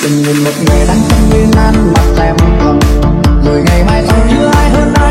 Đừng nhìn một người đang trong như nan mặt em. Rồi ngày mai sau chưa ai hơn ai